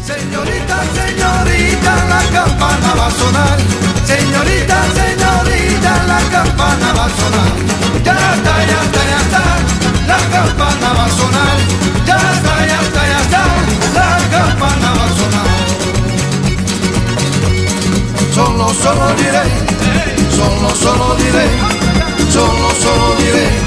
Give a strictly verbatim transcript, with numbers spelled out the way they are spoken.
Señorita, señorita, la campana va a sonar. Señorita, señorita, la campana va a sonar. Ya está, ya está, ya está, la campana va a sonar. Ya está, ya está, ya está, la campana va a sonar. Solo, solo diré, solo, solo diré, solo, solo diré.